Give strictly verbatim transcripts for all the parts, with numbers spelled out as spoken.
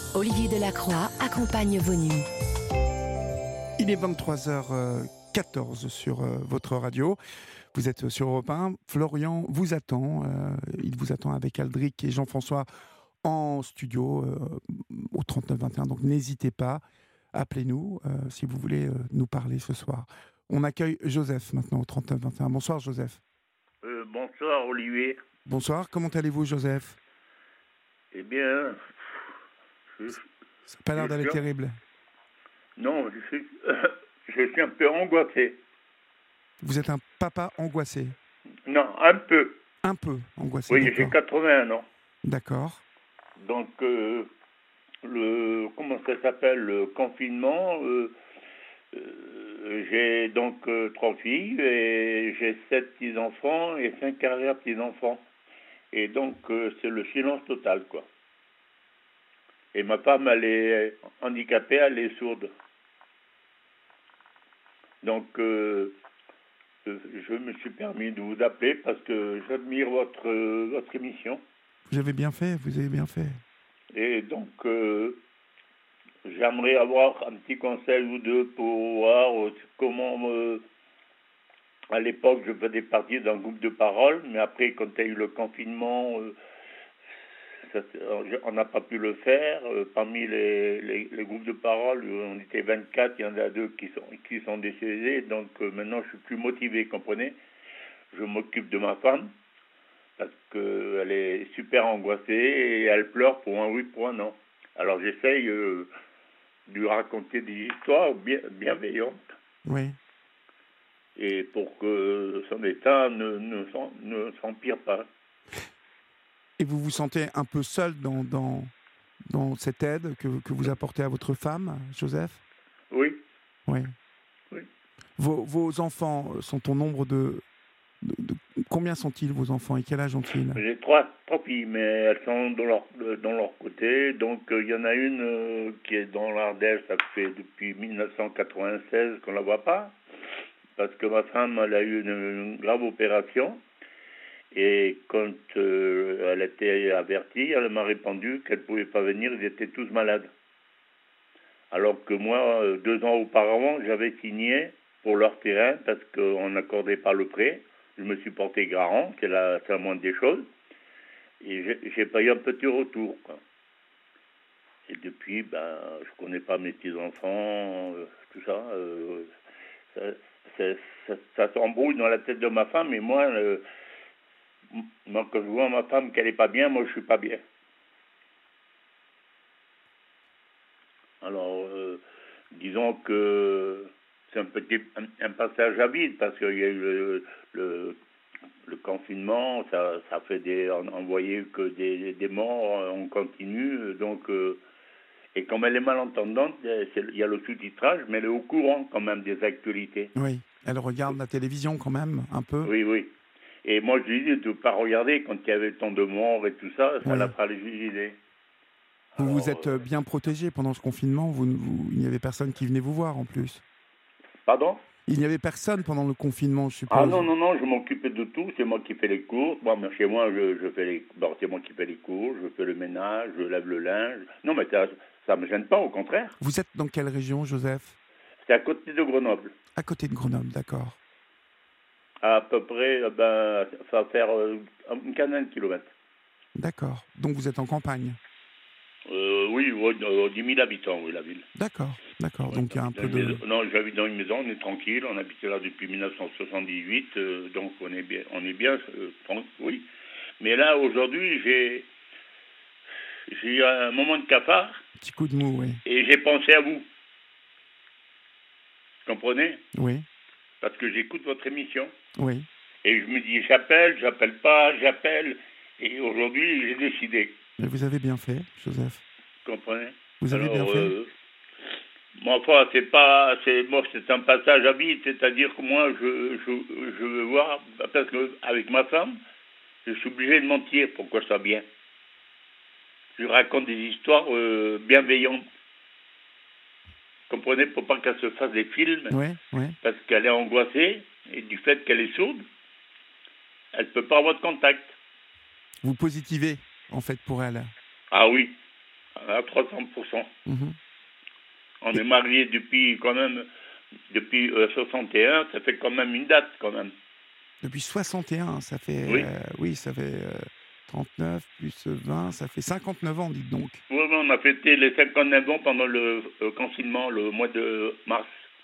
Olivier Delacroix accompagne vos nuits. Il est vingt-trois heures quatorze sur euh, votre radio. Vous êtes sur Europe un. Florian vous attend. Euh, il vous attend avec Aldric et Jean-François en studio euh, au trente-neuf vingt et un. Donc n'hésitez pas, appelez-nous euh, si vous voulez euh, nous parler ce soir. On accueille Joseph maintenant au trente-neuf vingt et un. Bonsoir Joseph. Euh, bonsoir Olivier. Bonsoir, comment allez-vous Joseph? Eh bien, je, Ça n'a pas l'air je d'aller suis un- terrible. non, je suis, je suis un peu angoissé. Vous êtes un papa angoissé. Non, un peu. Un peu angoissé, Oui, j'ai d'accord. quatre-vingt-un ans. D'accord. Donc, euh, le comment ça s'appelle, le confinement, euh, euh, j'ai donc euh, trois filles et j'ai sept petits-enfants et cinq arrière-petits-enfants. Et donc, euh, c'est le silence total, quoi. Et ma femme, elle est handicapée, elle est sourde. Donc, euh, je me suis permis de vous appeler parce que j'admire votre, euh, votre émission. Vous avez bien fait, vous avez bien fait. Et donc, euh, j'aimerais avoir un petit conseil ou deux pour voir euh, comment, euh, à l'époque, je faisais partie d'un groupe de parole, mais après, quand il y a eu le confinement, euh, ça, on n'a pas pu le faire. Euh, parmi les, les, les groupes de parole, on était vingt-quatre, il y en a deux qui sont, qui sont décédés, donc euh, maintenant, je suis plus motivé, comprenez. Je m'occupe de ma femme, parce qu'elle est super angoissée et elle pleure pour un oui, pour un non. Alors j'essaye euh, de lui raconter des histoires bien, bienveillantes Oui. et pour que son état ne, ne, s'en- ne s'empire pas. Et vous vous sentez un peu seul dans, dans, dans cette aide que, que vous apportez à votre femme, Joseph? Oui, Oui. oui. Vos, vos enfants sont au nombre de, de, de- Combien sont-ils, vos enfants, et quel âge ont-ils? J'ai trois, trois filles, mais elles sont dans leur, dans leur côté. Donc il euh, y en a une euh, qui est dans l'Ardèche, ça fait depuis mille neuf cent quatre-vingt-seize qu'on la voit pas, parce que ma femme elle a eu une, une grave opération. Et quand euh, elle était avertie, elle m'a répondu qu'elle ne pouvait pas venir, ils étaient tous malades. Alors que moi, euh, deux ans auparavant, j'avais signé pour leur terrain parce qu'on n'accordait pas le prêt. Je me suis porté garant, c'est la, c'est la moindre des choses. Et j'ai, j'ai payé un petit retour, quoi. Et depuis, ben, je connais pas mes petits-enfants, euh, tout ça. Euh, ça, ça, ça, ça s'embrouille dans la tête de ma femme, et moi... Euh, Moi, quand je vois ma femme qu'elle est pas bien, moi, je suis pas bien. Alors, euh, disons que c'est un petit un, un passage à vide parce qu'il y a eu le, le, le confinement, ça, ça fait des, on, on voyait que des, des morts, on continue, donc, euh, et comme elle est malentendante, c'est, il y a le sous-titrage, mais elle est au courant quand même des actualités. Oui. Elle regarde la télévision quand même, un peu? Oui, oui. Et moi, je lui dis de ne pas regarder quand il y avait tant de morts et tout ça, ça Oui. la fera les suicider. Vous vous Alors, êtes euh, bien protégé pendant ce confinement, vous, vous- il n'y avait personne qui venait vous voir en plus. pardon? Il n'y avait personne pendant le confinement, je Ah suppose. non, non, non, je m'occupais de tout, c'est moi qui fais les courses. Moi, mais chez moi, je, je fais les... Bon, c'est moi qui fais les courses, je fais le ménage, je lave le linge. Non, mais ça ne me gêne pas, au contraire. Vous êtes dans quelle région, Joseph? C'est à côté de Grenoble. À côté de Grenoble, d'accord. À peu près, euh, ben, ça va faire euh, une quinzaine de kilomètres. D'accord. Donc vous êtes en campagne. Euh, oui, ouais, euh, dix mille habitants, oui, la ville. D'accord, d'accord. Ouais, Donc il y a un j'habite dans peu une de... maison- Non, j'habite dans une maison, on est tranquille, on habite là depuis mille neuf cent soixante-dix-huit, euh, donc on est bien, on est bien, euh, tran- oui. Mais là, aujourd'hui, j'ai, j'ai eu un moment de cafard Petit coup de mou, oui. et j'ai pensé à vous. Vous comprenez? Oui, Parce que j'écoute votre émission. oui. Et je me dis, j'appelle, j'appelle pas, j'appelle. Et aujourd'hui, j'ai décidé. Mais vous avez bien fait, Joseph. Vous comprenez? Vous avez bien Alors, fait. euh, moi, enfin, c'est pas, c'est, moi, c'est un passage à vide. C'est-à-dire que moi, je, je, je veux voir, parce qu'avec ma femme, je suis obligé de mentir pour que ça soit bien. Je raconte des histoires euh, bienveillantes. Vous comprenez? Pour pas qu'elle se fasse des films, Oui, oui. parce qu'elle est angoissée, et du fait qu'elle est sourde, elle ne peut pas avoir de contact. Vous positivez, en fait, pour elle. Ah oui, à trois cents pour cent. Mmh. On Et... est mariés depuis quand même, depuis euh, soixante et un, ça fait quand même une date quand même. Depuis soixante et un, ça fait... Oui. Euh, oui, ça fait euh, trente-neuf plus vingt, ça fait cinquante-neuf ans, dites donc. Oui, oui, on a fêté les cinquante-neuf ans pendant le euh, confinement, le mois de mars.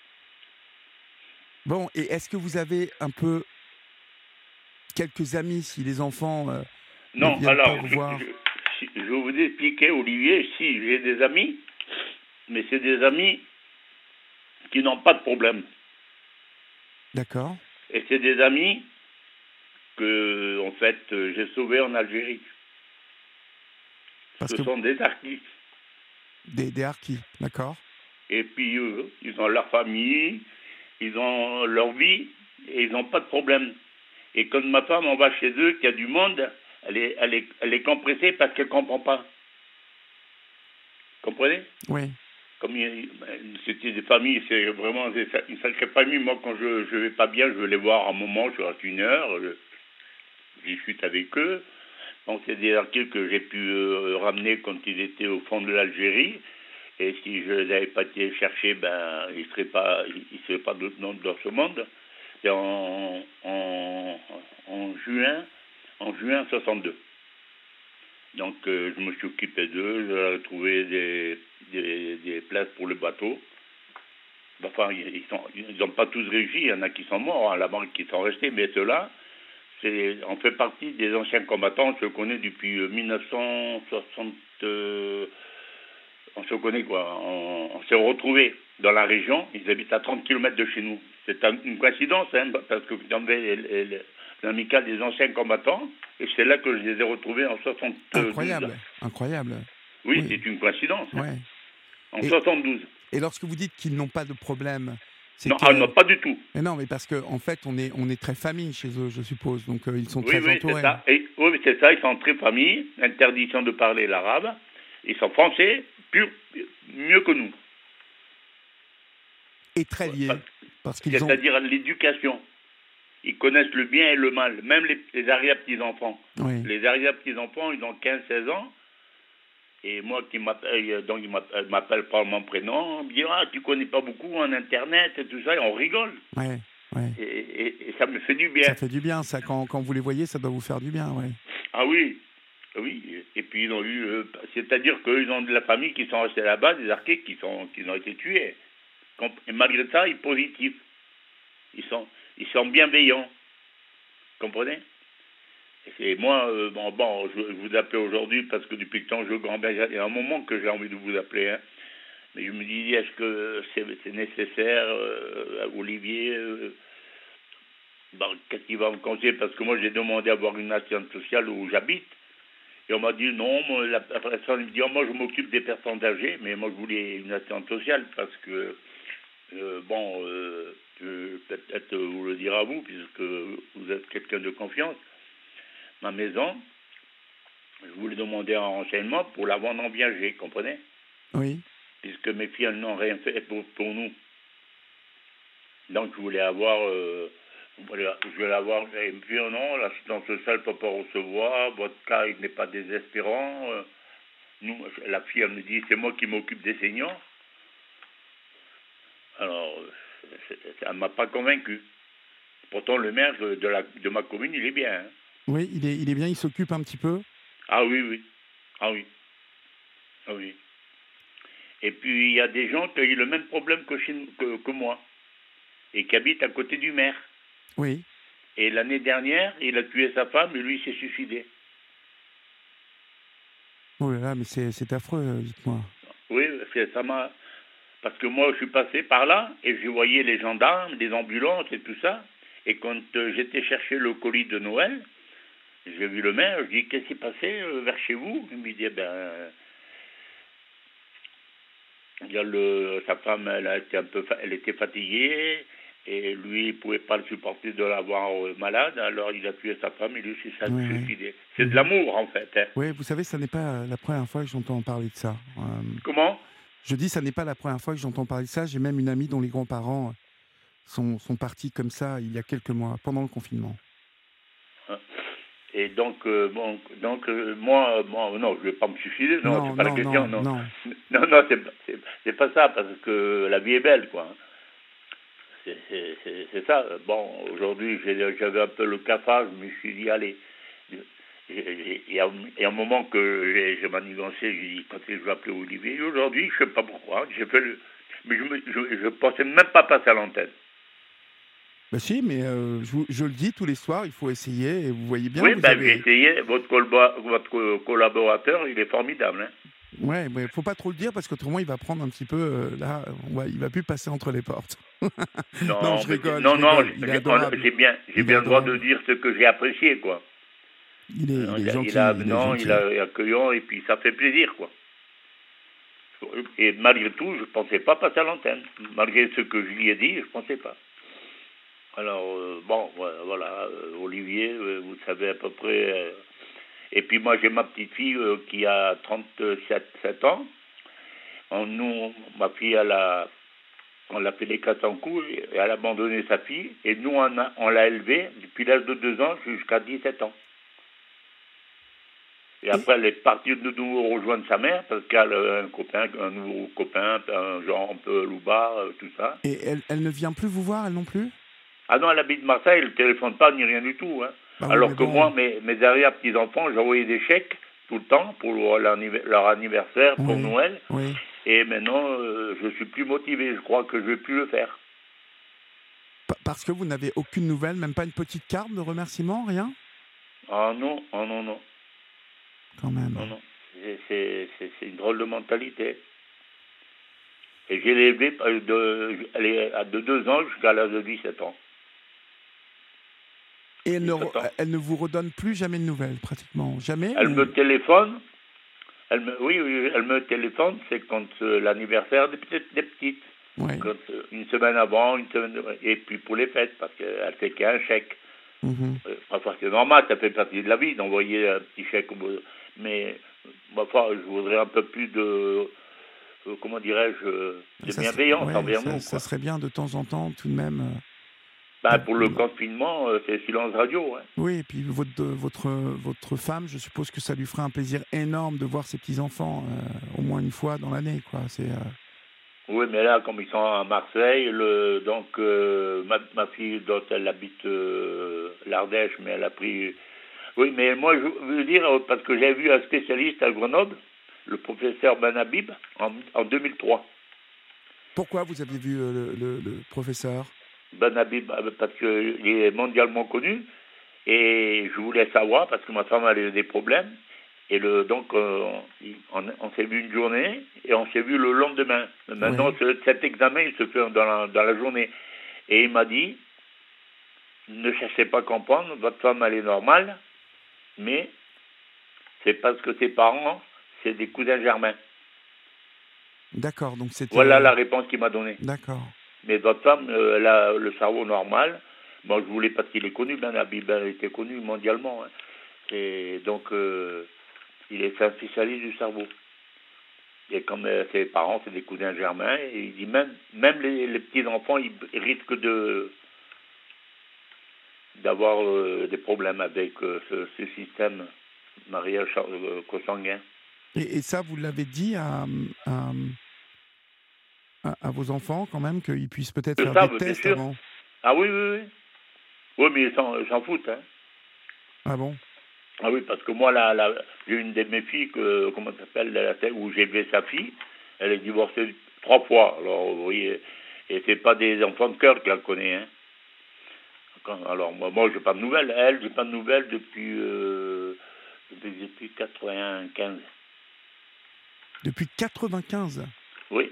Bon, et est-ce que vous avez un peu quelques amis, si les enfants euh, ne Non, viennent pas alors, vous je, voir? je, si- je vais vous expliquer, Olivier, si j'ai des amis, mais c'est des amis qui n'ont pas de problème. D'accord. Et c'est des amis que, en fait, euh, j'ai sauvés en Algérie. Parce Ce que sont des artistes. des, des harkis, d'accord. Et puis, eux, ils ont leur famille, ils ont leur vie, et ils n'ont pas de problème. Et quand ma femme, on va chez eux, qu'il y a du monde, elle est, elle est, elle est compressée parce qu'elle ne comprend pas. Comprenez? Oui. Comme il, c'était des familles, c'est vraiment des, une sacrée famille. Moi, quand je ne vais pas bien, je vais les voir un moment, je reste une heure, je, je discute avec eux. Donc, c'est des articles que j'ai pu euh, ramener quand ils étaient au fond de l'Algérie. Et si je les avais pas été chercher, ben, ils ne seraient pas, ils seraient pas dans, dans ce monde. C'est en, en, en juin, en juin soixante-deux. Donc, euh, je me suis occupé d'eux, je leur ai trouvé des, des, des places pour le bateau. Enfin, ils n'ont pas tous réussi, il y en a qui sont morts, à la banque qui sont restés, mais ceux-là, c'est, on fait partie des anciens combattants, je connais depuis mille neuf cent soixante, euh, on se connaît quoi, on, on s'est retrouvés dans la région, ils habitent à trente kilomètres de chez nous. C'est un, une coïncidence, hein, parce que vous avez l'amicale des anciens combattants, et c'est là que je les ai retrouvés en soixante-douze. Incroyable, incroyable. Oui, Oui. c'est une coïncidence. Hein. Ouais. En Et, soixante-douze. Et lorsque vous dites qu'ils n'ont pas de problème, c'est non, que... ah, non, pas du tout. Mais non, mais parce qu'en en fait, on est, on est très famille chez eux, je suppose. Donc, euh, ils sont Oui, très oui, entourés. c'est ça. Et, oui, c'est ça. Ils sont très famille. Interdiction de parler l'arabe. Ils sont français, pur, mieux que nous. Et très liés. Parce qu'ils ont... C'est-à-dire l'éducation. Ils connaissent le bien et le mal. Même les, les arrière-petits-enfants. Oui. Les arrière-petits-enfants, ils ont quinze seize ans. Et moi, qui m'appelle, donc ils m'appellent par mon prénom, ils me disent, ah, tu connais pas beaucoup en Internet et tout ça, et on rigole. Ouais, ouais. Et, et, et ça me fait du bien. Ça fait du bien, ça. Quand, quand vous les voyez, ça doit vous faire du bien, ouais. Ah oui, oui. Et puis ils ont eu, euh, c'est-à-dire qu'ils ont de la famille qui sont restés là-bas, des archers qui sont, qui ont été tués. Et malgré ça, ils sont positifs. Ils sont, ils sont bienveillants. Comprenez? Et moi, euh, bon, bon, je, je vous appelle aujourd'hui parce que depuis le temps, je grandis. Il y a un moment que j'ai envie de vous appeler. Hein. Mais je me dis, est-ce que c'est, c'est nécessaire, euh, Olivier euh, bon, qu'est-ce qu'il va me conseiller? Parce que moi, j'ai demandé à avoir une assistante sociale où j'habite. Et on m'a dit, non, moi, la, la personne me dit, oh, moi, je m'occupe des personnes âgées. Mais moi, je voulais une assistante sociale parce que, euh, bon, euh, je, peut-être vous le dire à vous, puisque vous êtes quelqu'un de confiance. Ma maison, je voulais demander un renseignement pour la vendre en viager, comprenez? Oui. Puisque mes filles, elles n'ont rien fait pour, pour nous. Donc, je voulais avoir, euh, je voulais avoir, et puis oh non, l'assistance sociale ne peut pas recevoir, votre cas, il n'est pas désespérant. Euh, nous, la fille, elle me dit, c'est moi qui m'occupe des seniors. Alors, ça ne m'a pas convaincu. Pourtant, le maire de, la, de ma commune, il est bien, hein. Oui, il est, il est bien, il s'occupe un petit peu. Ah oui, oui. Ah oui. Ah oui. Et puis, il y a des gens qui ont eu le même problème que, chez nous, que, que moi. Et qui habitent à côté du maire. Oui. Et l'année dernière, il a tué sa femme et lui, il s'est suicidé. Oh là là, mais c'est, c'est affreux, dites-moi. Oui, ça m'a... Parce que moi, je suis passé par là et je voyais les gendarmes, les ambulances et tout ça. Et quand euh, j'étais chercher le colis de Noël, j'ai vu le maire, je dis, qu'est-ce qui s'est passé euh, vers chez vous? Il me dit, ben, il y a le, sa femme, elle, a été un peu, elle était fatiguée, et lui, il ne pouvait pas le supporter de l'avoir euh, malade, alors il a tué sa femme et lui, c'est ça, oui, suicidé. Oui. C'est mmh. de l'amour, en fait. Hein. Oui, vous savez, ça n'est pas la première fois que j'entends parler de ça. Euh, Comment? Je dis, ça n'est pas la première fois que j'entends parler de ça. J'ai même une amie dont les grands-parents sont, sont partis comme ça il y a quelques mois, pendant le confinement. Et donc, euh, bon, donc euh, moi, bon, non, je vais pas me suicider, non, Non, c'est pas non, la question, non, non. non. Non, non, c'est, c'est, c'est pas ça, parce que la vie est belle, quoi. C'est, c'est, c'est, c'est ça. Bon, aujourd'hui, j'ai, j'avais un peu le cafard, je me suis dit, allez. Il y, a, il y a un moment que j'ai, j'ai manigancé, j'ai dit, quand je vais appeler Olivier, et aujourd'hui, je sais pas pourquoi, j'ai fait le. Mais je ne je, je pensais même pas passer à l'antenne. Bah si, mais euh, je, vous- je le dis tous les soirs, il faut essayer, et vous voyez bien, Oui, vous ben, j'ai avez... essayé, votre, colba, votre collaborateur, il est formidable. Hein. Ouais, mais faut pas trop le dire, parce qu'autrement, il va prendre un petit peu... euh, là, on va, il va plus passer entre les portes. Non, Non, je mais c'est- rigole, je non, non, rigole. Il est j'ai, on- adorable. j'ai bien, j'ai Il est bien le droit de adorable. dire ce que j'ai apprécié, quoi. Il est, il Euh, est Il, a- il gentil, est il est avenant, il gentil. est accueillant, et puis ça fait plaisir, quoi. Et malgré tout, je ne pensais pas passer à l'antenne. Malgré ce que je lui ai dit, je ne pensais pas. Alors, euh, bon, voilà, voilà, euh, Olivier, euh, vous savez à peu près. euh, et puis moi, j'ai ma petite fille euh, qui a trente-sept sept ans. On, nous, ma fille, elle a, on l'a fait les quatre en coups et elle a abandonné sa fille. Et nous, on, a, on l'a élevée depuis l'âge de deux ans jusqu'à dix-sept ans. Et Et, après, elle est partie de nouveau rejoindre sa mère parce qu'elle a un copain, un nouveau copain, un genre un peu loupard, euh, tout ça. et elle, elle ne vient plus vous voir, elle non plus? Ah non, elle habite Marseille, elle ne téléphone pas ni rien du tout. Hein. Bah oui, mais Alors que moi, bon... mes, mes arrière-petits-enfants, j'envoyais des chèques tout le temps pour leur, leur anniversaire, pour Oui, Noël. oui. Et maintenant, euh, je suis plus motivé. Je crois que je vais plus le faire. Pa- Parce que vous n'avez aucune nouvelle, même pas une petite carte de remerciement, rien? Ah non, ah non, non, Quand même. non, non. C'est, c'est, c'est, c'est une drôle de mentalité. Et j'ai l'élevé de, elle est à de deux ans jusqu'à l'âge de dix-sept ans. Et elle ne, dix-sept ans. re- elle ne vous redonne plus jamais de nouvelles, pratiquement? Jamais? Elle ou... me téléphone. Elle me, oui, oui, elle me téléphone, c'est quand euh, l'anniversaire des petites, des petites. Ouais. Quand, euh, une semaine avant, une semaine et puis pour les fêtes, parce qu'elle fait qu'un chèque. Mhm. Euh, Enfin, c'est normal, ça fait partie de la vie d'envoyer un petit chèque. Mais, enfin, je voudrais un peu plus de, euh, comment dirais-je, euh, de Ça serait, bienveillance ouais, envers ça, nous. ça Quoi. serait bien de temps en temps, tout de même. euh, Ben, d'av- pour le confinement, euh, c'est silence radio. Hein. Oui, et puis votre, votre, votre femme, je suppose que ça lui ferait un plaisir énorme de voir ses petits-enfants euh, au moins une fois dans l'année, quoi. C'est, euh, Oui, mais là, comme ils sont à Marseille, le, donc euh, ma, ma fille, dont elle habite euh, l'Ardèche, mais elle a pris... Oui, mais moi, je veux dire, parce que j'ai vu un spécialiste à Grenoble, le professeur Ben Habib, en, en deux mille trois. Pourquoi vous aviez vu euh, le, le- le professeur? Ben Habib, parce qu'il est mondialement connu, et je voulais savoir, parce que ma femme avait des problèmes, et le, donc euh, on, on s'est vu une journée, et on s'est vu le lendemain. Maintenant, Oui. ce, cet examen, il se fait dans la, dans la journée. Et il m'a dit, ne cherchez pas à comprendre, votre femme, elle est normale, mais c'est parce que ses parents, c'est des cousins germains. D'accord, donc c'était... Voilà la réponse qu'il m'a donnée. D'accord. Mais votre femme, euh, elle a le cerveau normal. Moi, je voulais, parce qu'il est connu, Ben Habib, il était connu mondialement. Hein. Et donc, euh, il est un spécialiste du cerveau. Et comme euh, ses parents, c'est des cousins germains, et il dit même, même les, les petits-enfants, ils, ils risquent de d'avoir euh, des problèmes avec euh, ce, ce système mariage euh, consanguin. Et, et ça, vous l'avez dit à, à, à- à vos enfants, quand même, qu'ils puissent peut-être Ils faire le des savent, bien tests sûr. avant? Ah oui, oui, oui. Oui, mais ils s'en, ils s'en foutent. Hein. Ah bon? Ah oui, parce que moi, la, la, j'ai une de mes filles, que, comment ça s'appelle, la, où j'ai élevé sa fille, elle est divorcée trois fois. Alors, vous voyez, et c'est pas des enfants de cœur qu'elle connaît. Hein. Quand, alors, moi, moi j'ai pas de nouvelles. Elle, j'ai pas de nouvelles depuis, euh, depuis, depuis quatre-vingt-quinze. Depuis quatre-vingt-quinze? Oui.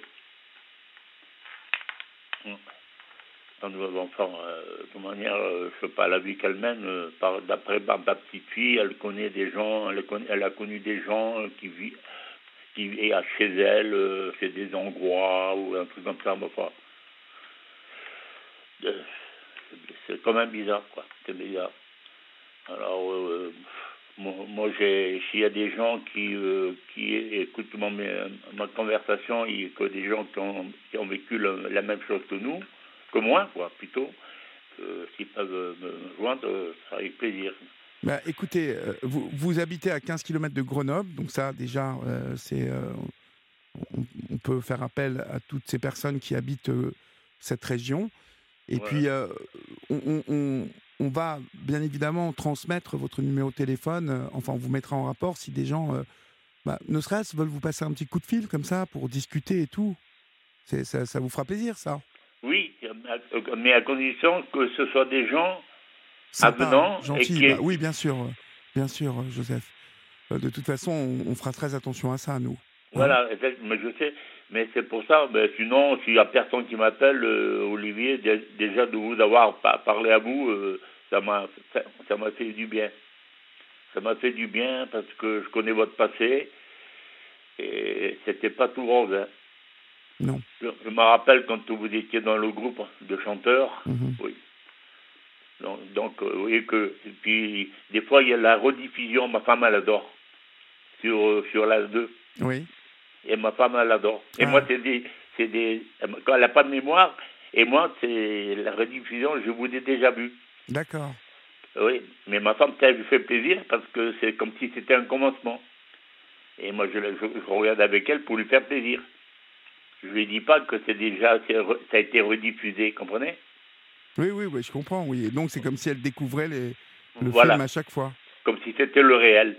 Enfin, euh, de toute manière, euh, je sais pas, la vie qu'elle mène, euh, par, d'après ma, ma petite fille, elle connaît des gens, elle, connaît, elle a connu des gens euh, qui vivent, qui et à chez elle, euh, c'est des Hongrois ou un truc comme ça, mais enfin, euh, c'est, c'est quand même bizarre, quoi, c'est bizarre. Alors, euh, moi, moi j'ai, s'il y a des gens qui, euh, qui écoutent mon, ma conversation, et que des gens qui ont, qui ont vécu le, la même chose que nous, que moi, quoi, plutôt, euh, s'ils peuvent me joindre, euh, ça avec plaisir. Bah, écoutez, euh, vous, vous habitez à quinze kilomètres de Grenoble, donc ça, déjà, euh, c'est, euh, on, on peut faire appel à toutes ces personnes qui habitent euh, cette région. Et Ouais. puis, euh, on, on- on- on va bien évidemment transmettre votre numéro de téléphone. euh, enfin, on vous mettra en rapport si des gens, euh, bah, ne serait-ce, veulent vous passer un petit coup de fil comme ça pour discuter et tout. C'est, ça, ça vous fera plaisir, ça. Oui, à- mais à condition que ce soit des gens Sympa, avenants et gentil. qui... Bah, oui, bien sûr, euh, bien sûr, euh, Joseph. Euh, de toute façon, on, on fera très attention à ça, nous. Hein. Voilà, exact, mais je sais, mais c'est pour ça, ben, sinon, s'il n'y a personne qui m'appelle, euh, Olivier, dé- déjà de vous avoir pa- parlé à vous, euh, ça m'a fait, ça m'a fait du bien. Ça m'a fait du bien parce que je connais votre passé et c'était pas tout rose. Hein. Non. Je, je me rappelle quand vous étiez dans le groupe de chanteurs, Mhm. oui. Donc, donc euh, vous voyez que, et puis, des fois, il y a la rediffusion, ma femme, elle adore, sur, euh, sur l'As deux. Oui. Et ma femme, elle adore. Et Ah. moi, c'est des, c'est des... Quand elle n'a pas de mémoire, et moi, c'est la rediffusion, je vous ai déjà vu. D'accord. Oui, mais ma femme, ça lui fait plaisir parce que c'est comme si c'était un commencement. Et moi, je, je, je regarde avec elle pour lui faire plaisir. Je lui dis pas que c'est déjà, c'est, ça a été rediffusé, comprenez? Oui, oui, oui, je comprends. Oui. Et donc, c'est comme si elle découvrait les, le Voilà, film à chaque fois. comme si c'était le réel.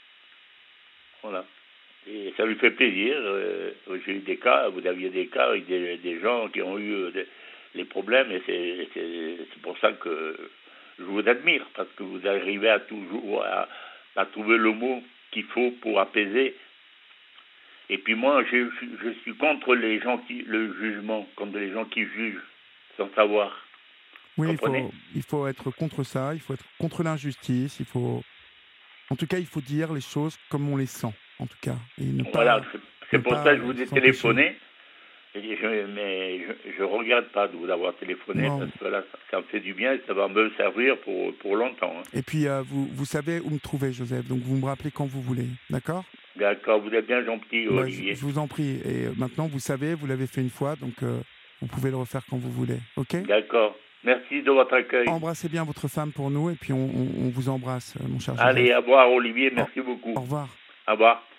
Voilà. Et ça lui fait plaisir. Euh, j'ai eu des cas, vous aviez des cas avec des, des gens qui ont eu euh, des, les problèmes, et c'est, c'est, c'est pour ça que je vous admire, parce que vous arrivez à toujours à, à trouver le mot qu'il faut pour apaiser. Et puis moi, je, je suis contre les gens qui, le jugement, contre les gens qui jugent sans savoir. Oui, il Comprenez? faut, il faut être contre ça, il faut être contre l'injustice, il faut... En tout cas, il faut dire les choses comme on les sent, en tout cas. Et ne Voilà, pas, c'est, c'est ne pour pas ça que je vous ai s'empêcher. téléphoné. Et je, mais je ne regrette pas de vous avoir téléphoné, Non. parce que là, ça, ça me fait du bien et ça va me servir pour, pour longtemps. Hein. Et puis, euh, vous, vous savez où me trouver, Joseph. Donc, vous me rappelez quand vous voulez. D'accord? D'accord, vous êtes bien gentil, Bah, je, Olivier. je vous en prie. Et maintenant, vous savez, vous l'avez fait une fois, donc euh, vous pouvez le refaire quand vous voulez. OK? D'accord. Merci de votre accueil. Embrassez bien votre femme pour nous, et puis on, on- on vous embrasse, euh, mon cher Joseph. Allez, à revoir, Olivier. Au, Merci beaucoup. au revoir. Au revoir.